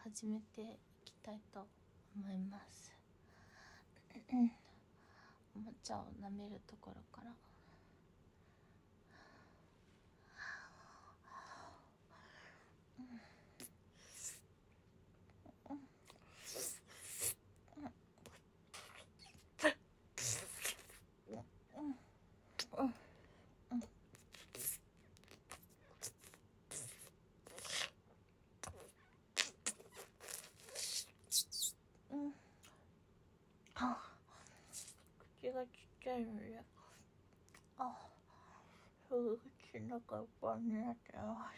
始めていきたいと思います。おもちゃを舐めるところから。口がちっちゃいので、すぐ口の中いっぱいになってます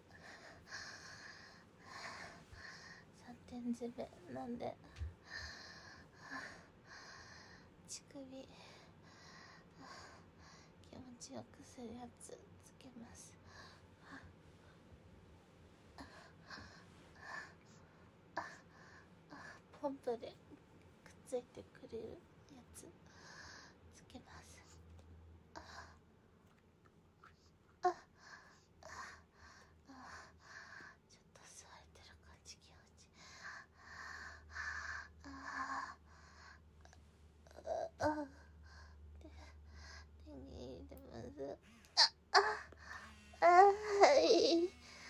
。3点締めなんでちよくするやつつけます。ポンプでくっついてくれるやつつけます。ちょっと吸われてる感じ気持ちいい。手に入れます。はい。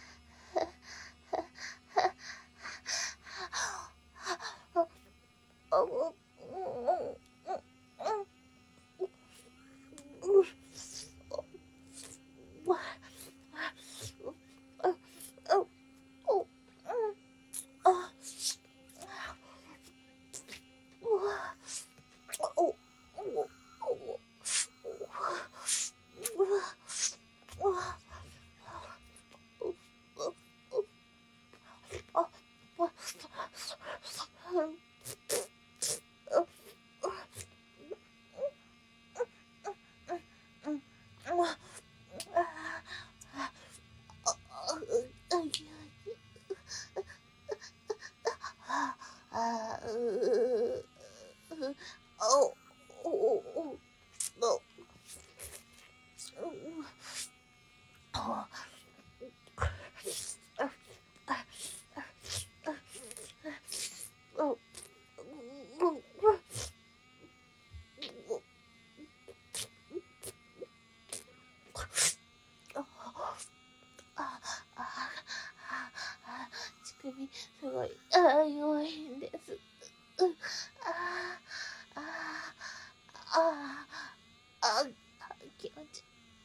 乳首すごい弱いんです。気持ち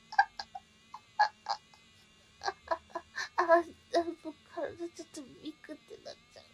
僕体ちょっとビクってなっちゃう。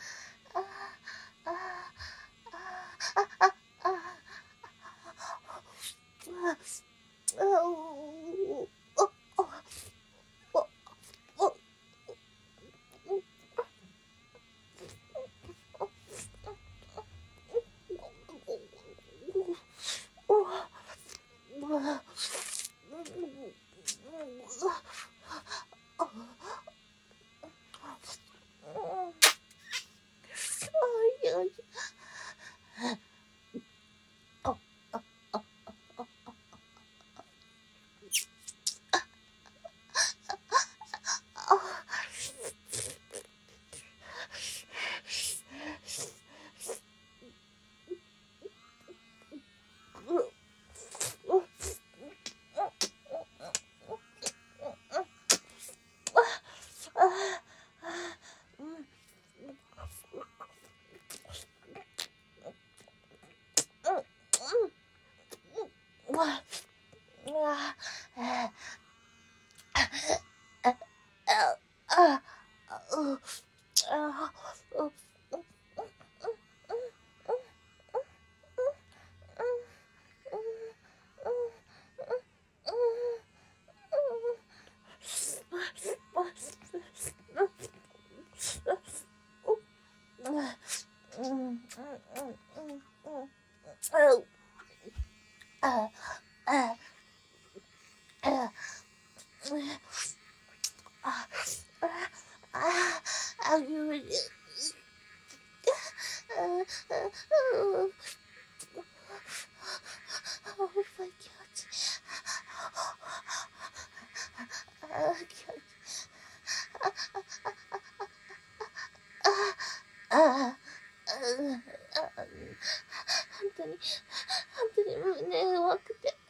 本当に胸が弱くて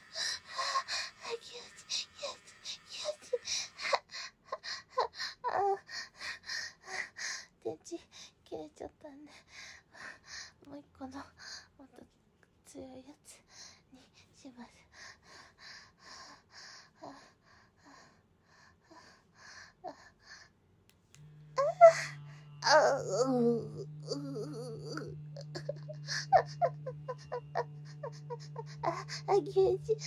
電池切れちゃったんで、もう一個のもっと強いやつにします。気持ちいい。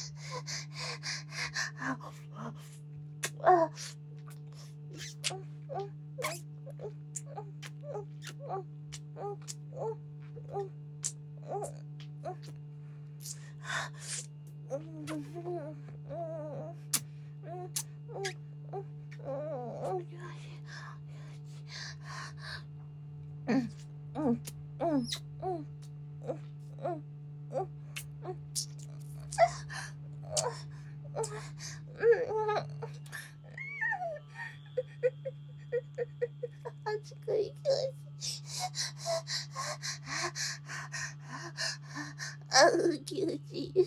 気持ちいい。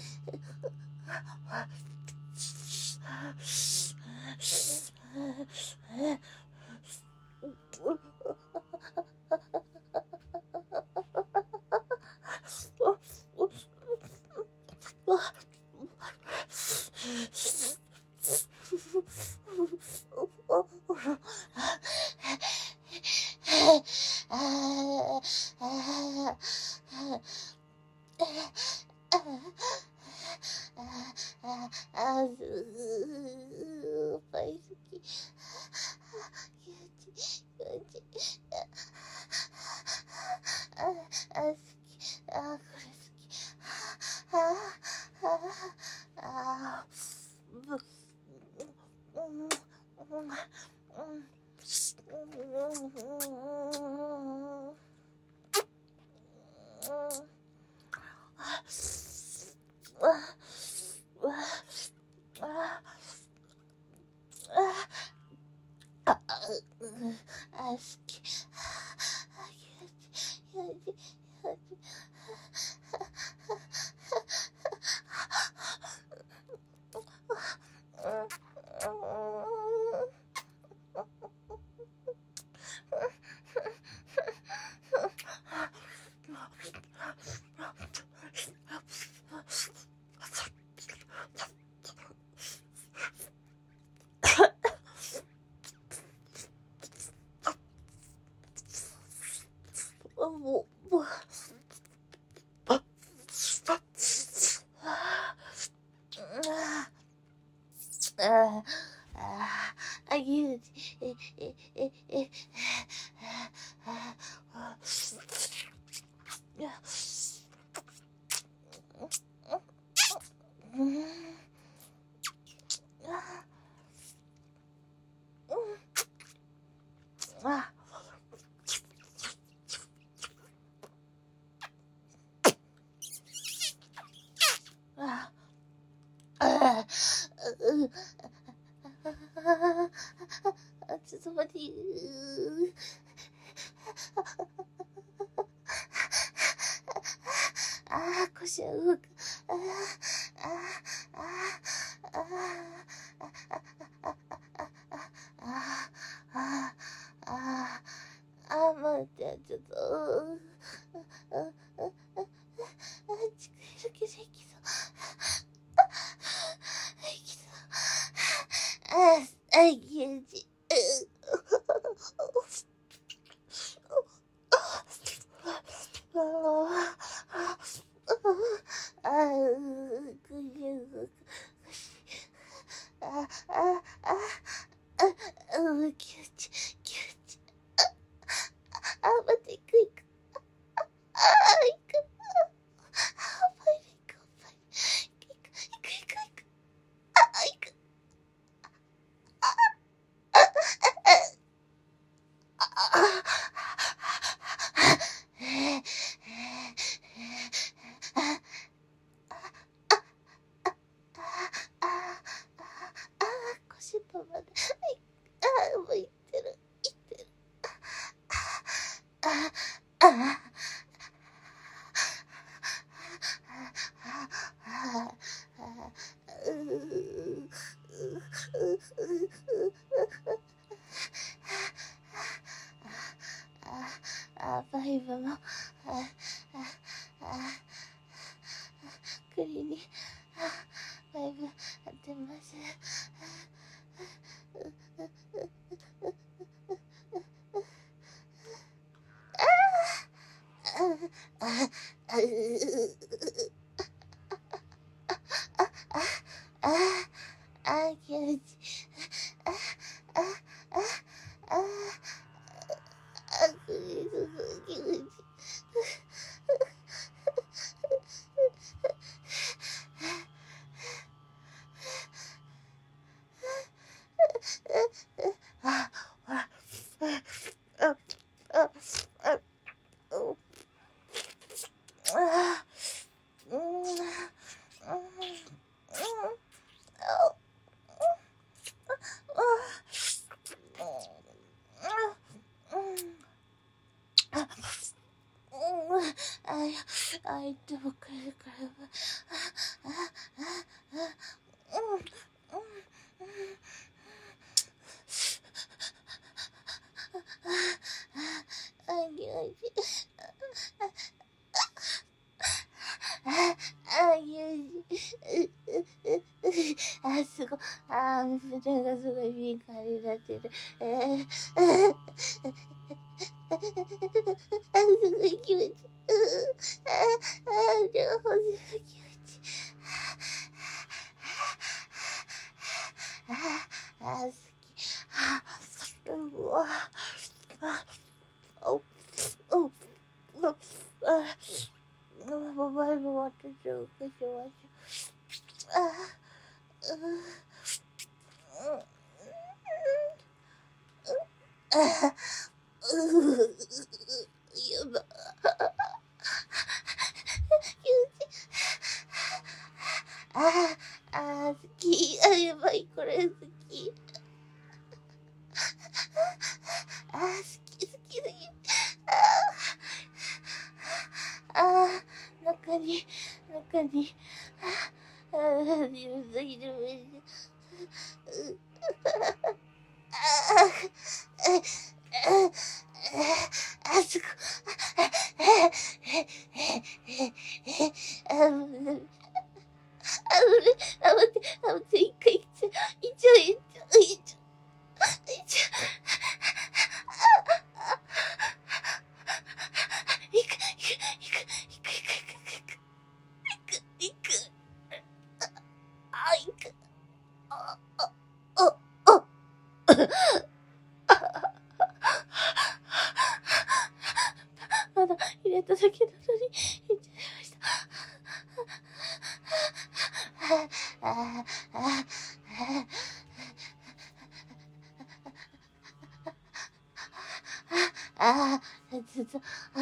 パイ好き。好き。これ好き。好き。ちょっと待って。腰が動く。待って、ちょっと。力いるけど、いきそう。気持ちいい。待って、行く。腰とまで。もういってる。バイブも栗にバイブ当てます。気持ちいい。気持ちいい。 相手もくれるからすごい、胸がすごい敏感になってる。すごい気持ちいい。両方すごい気持ちいい。好き。うわ。前も私を起こしましょう。やば。好き。やばい、これ好き。好きすぎ。中に、いる。すごい。待って、一回、一応。まだ入れただけなのに、入っちゃいました。ずっと、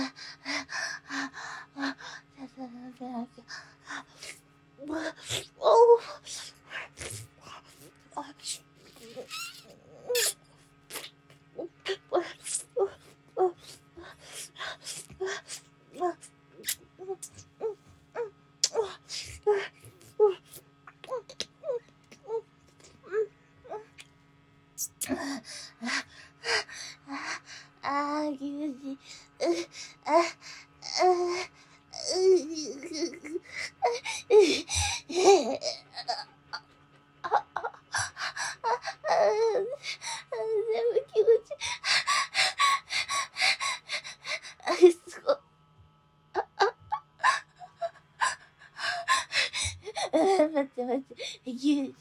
待って、牛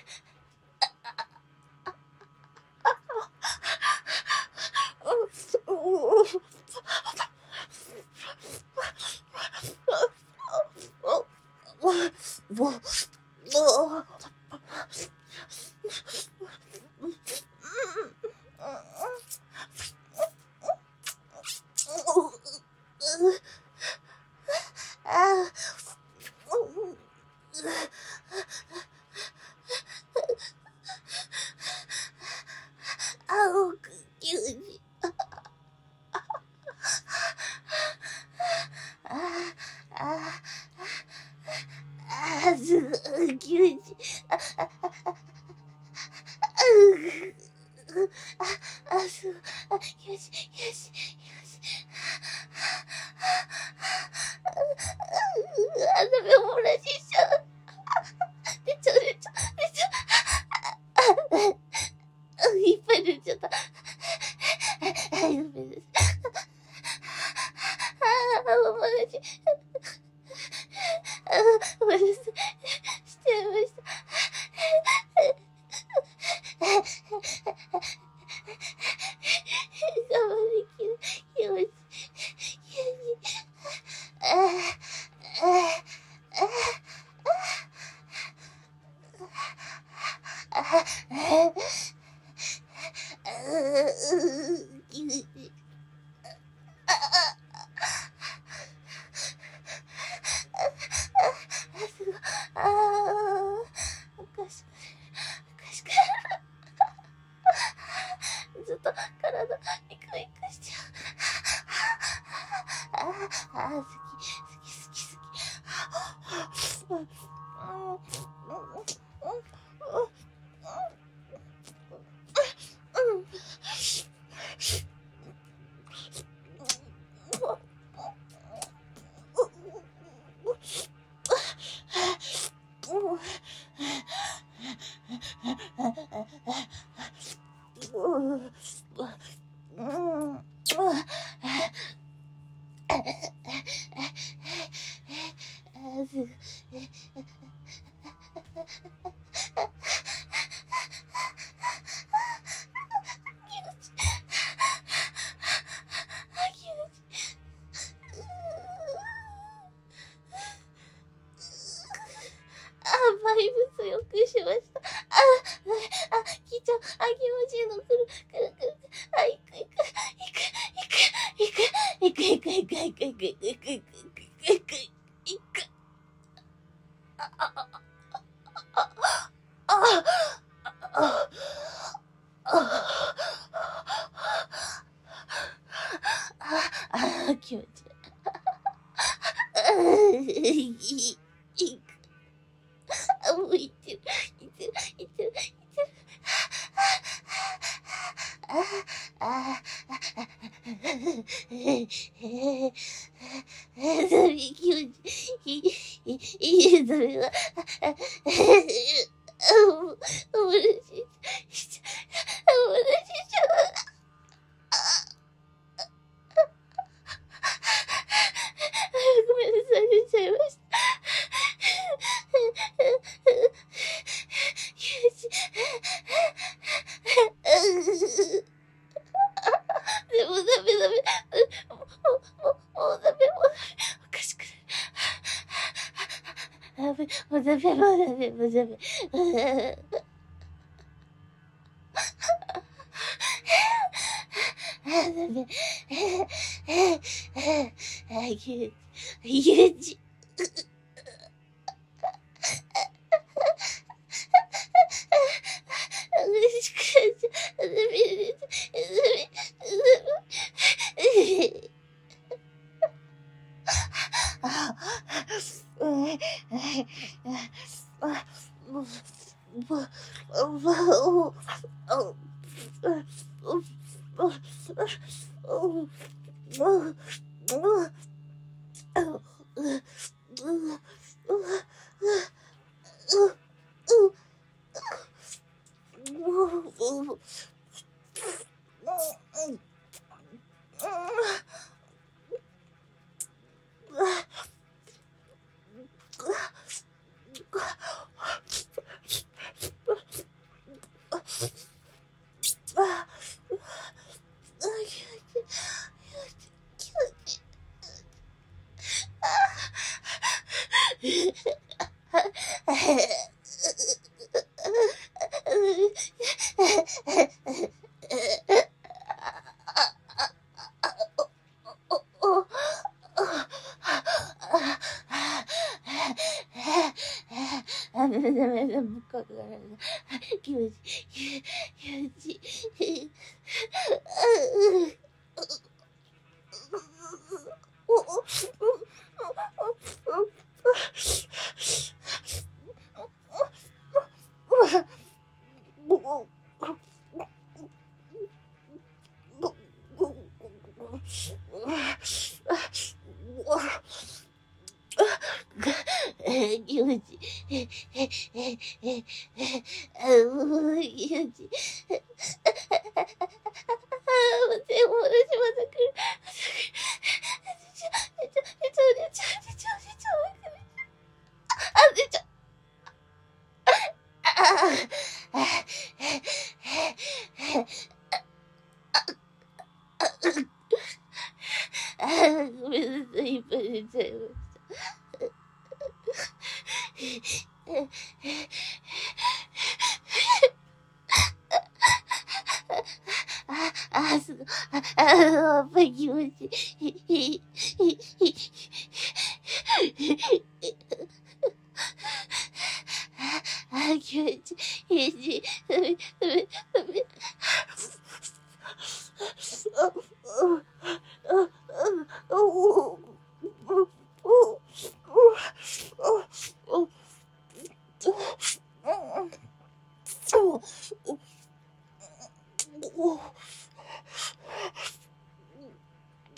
いっぱい出ちゃった。ごめんなさい。しちゃいました。我慢できる。気持ち。おかしくずっと体ビクビクしちゃう。 バイブスよくしました。きちゃん、気持ちいいのくる。行く。気持ちいい。もういってる。それは、おもらしちゃごめんなさい、出ちゃいました。でもダメ。もうダメ。おかしくない。もうダメ。気持ちいい。気持ちごめんなさい、いっぱい出ちゃいました。すごい。やっぱり気持ちいい。気持ちいい。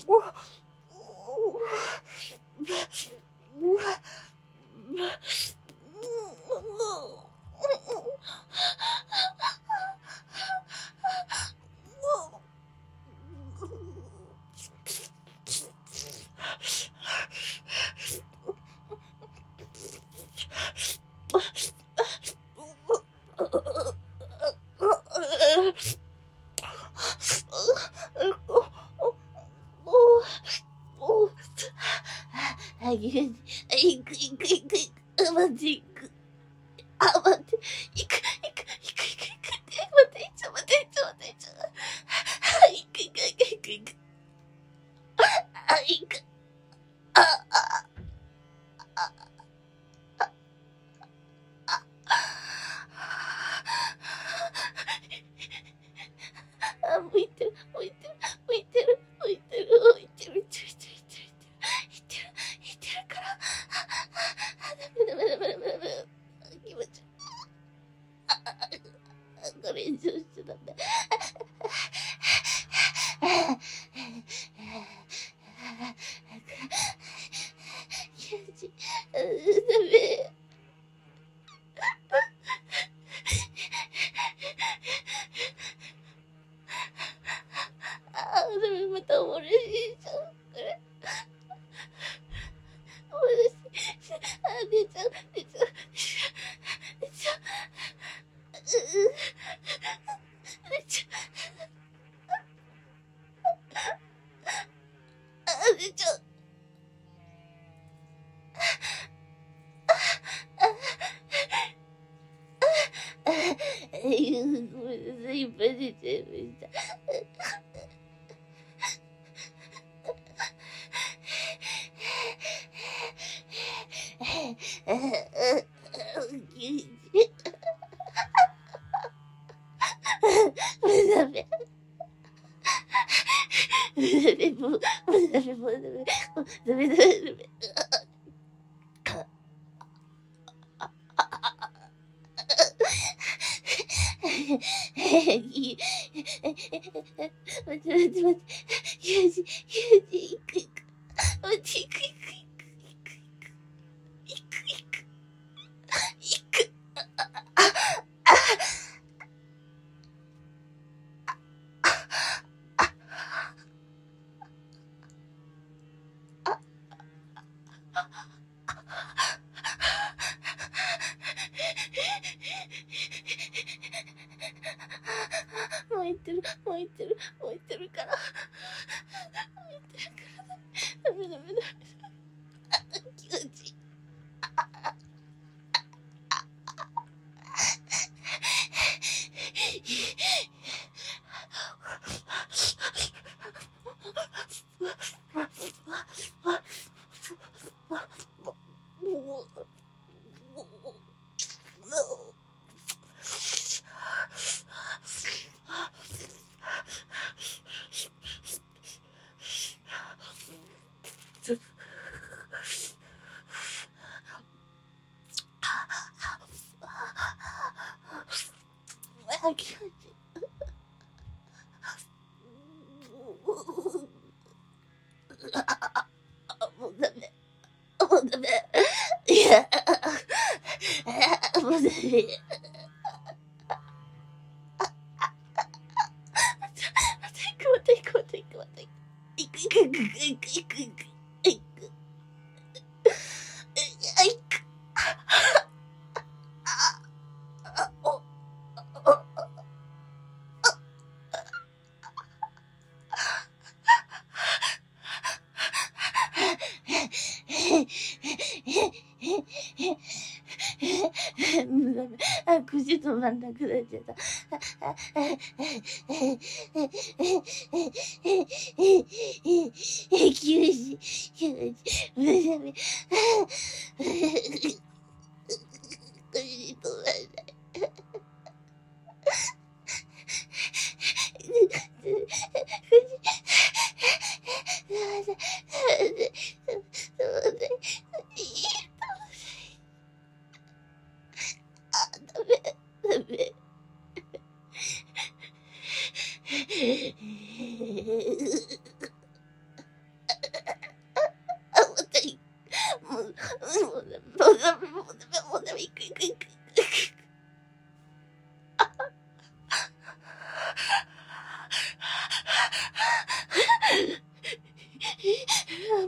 口止まんなくなっちゃった。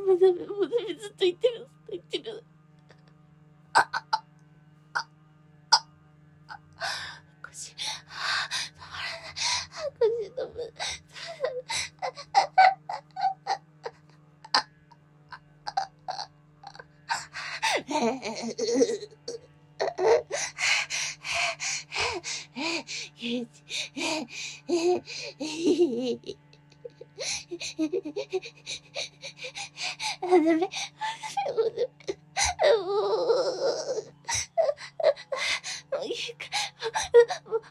うダメ、もうダメ、ずっと言ってる、ずっと言ってる。腰、止まらない。腰止まらない。ダメ、ダメ、もうダメ。もういいか。もう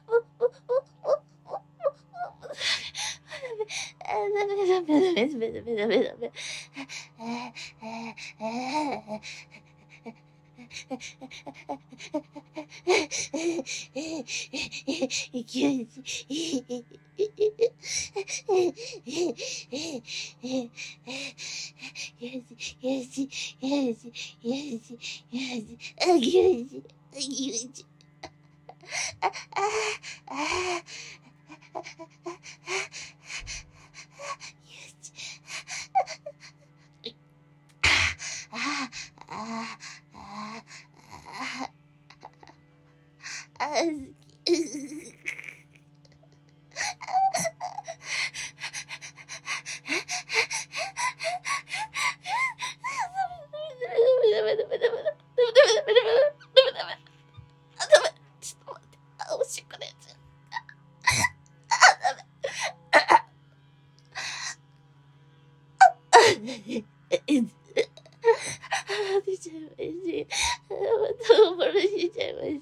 ダメ、ダメ、ダメ、ダメ、ダメ、ダメ、ダメ。出ちゃいまし。またおぼろしちゃいました。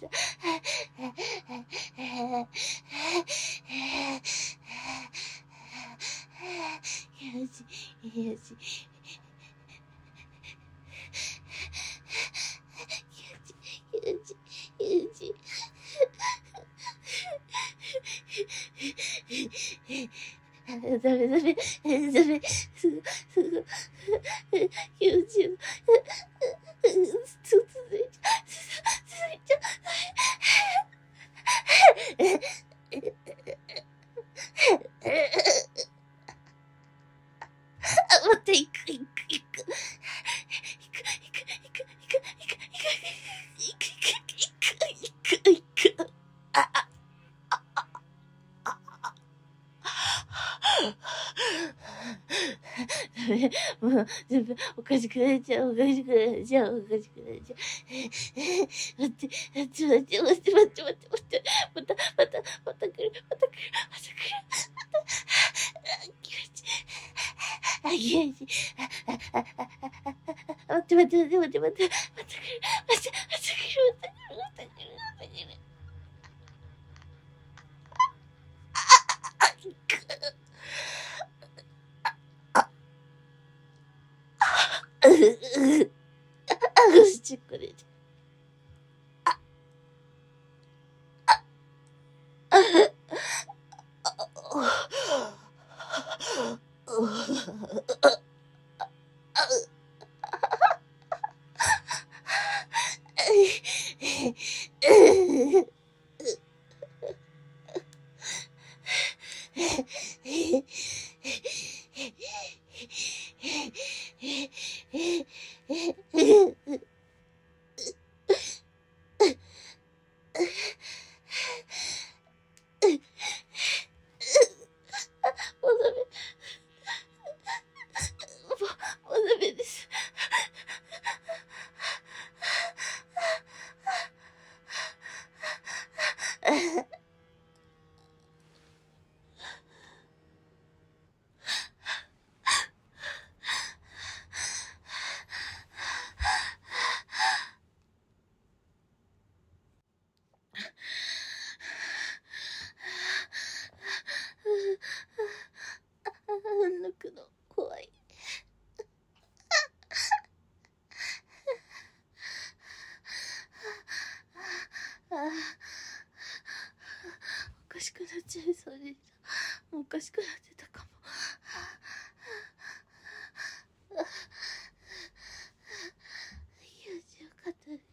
よし、よし。よし、よし。ダメ、ダメ、ダメ。気持ちいい。続いちゃう。待って、行く。もう、全部、おかしくなっちゃう。待って、また来る。気持ちいい。待って、また来る。ちっこで。もうダメです。抜くの怖い。おかしくなっちゃいそうでした。もうおかしくなってたかも。よかったです。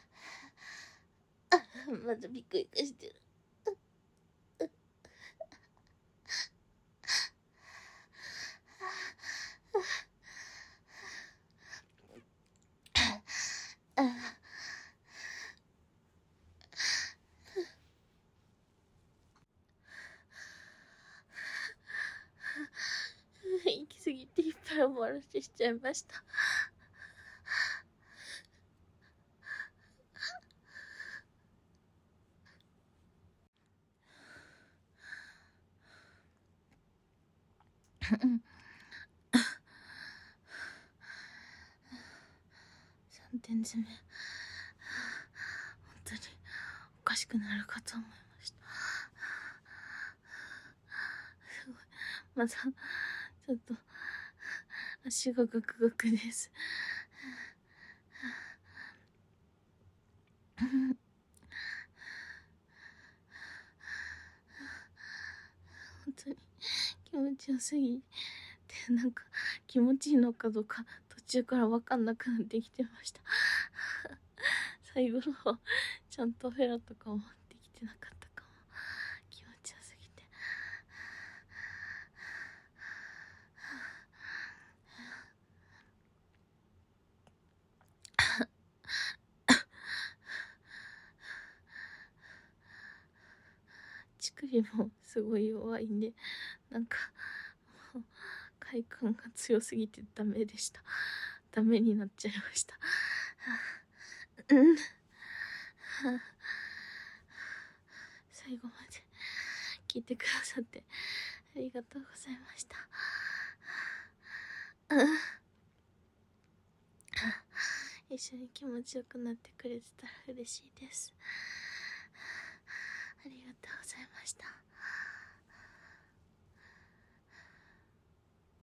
まだビクビクしてる。 マルチしちゃいました。3点詰め、本当におかしくなるかと思いました。すごい、まだちょっと足がガクガクです。本当に気持ちよすぎて、なんか気持ちいいのかどうか途中から分かんなくなってきてました。最後の方ちゃんとフェラとかもできてなかったかも。気持ちよすぎて。乳首もすごい弱いんで、なんかもう快感が強すぎてダメでした。ダメになっちゃいました。最後まで聞いてくださってありがとうございました。一緒に気持ちよくなってくれてたら嬉しいです。ありがとうございました。